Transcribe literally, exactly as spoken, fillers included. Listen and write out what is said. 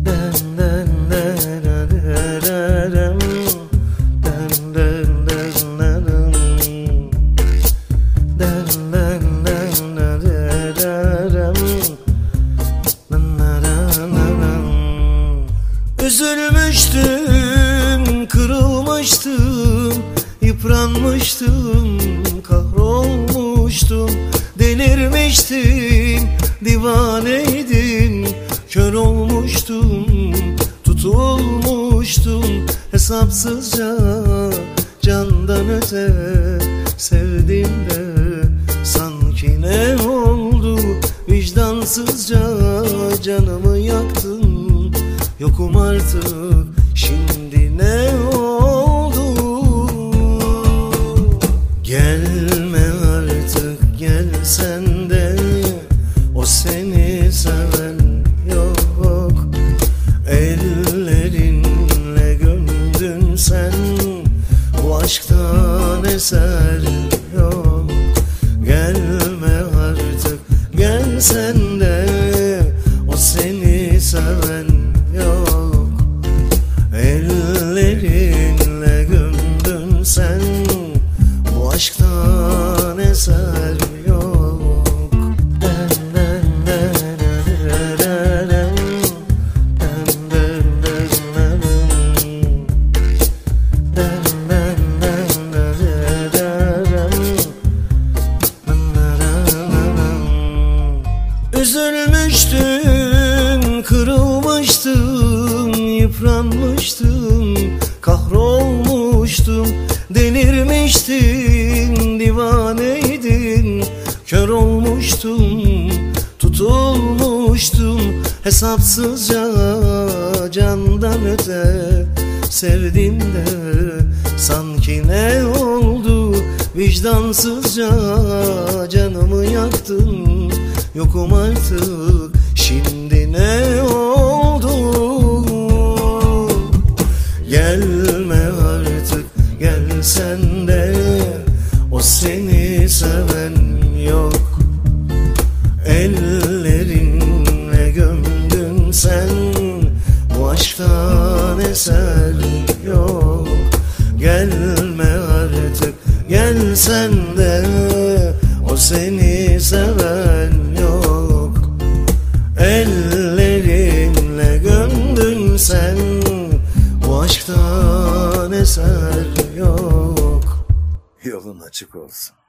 Üzülmüştüm, kırılmıştım, yıpranmıştım, kahrolmuştum, delirmiştim, divaneydim, kör olmuştum, tutulmuştum, hesapsızca candan öte sevdim de sanki ne oldu, vicdansızca canımı yaktın. Yokum artık, şimdi ne oldu? Gelme artık, gelsen de o seni seven yok. Ellerinle gömdün sen, bu aşktan eser yok. Gelme artık, gelsen de o seni seven yok. Ellerinle gömdün sen, bu aşktan eser yok. Üzülmüştüm, kırılmıştım, yıpranmıştım, kahrolmuştum, delirmiştim, divaneydim, kör olmuştum, tutulmuştum, hesapsızca candan öte sevdim de sanki ne oldu, vicdansızca canımı yaktın. Yokum artık, şimdi ne oldu? Gelme artık, gelsen de o seni seven yok. Ellerinle gömdün sen, bu aşktan eser yok. Gelme artık, gelsen de o seni seven yok. Ellerinle gömdün sen, bu aşktan eser yok. Yolun açık olsun.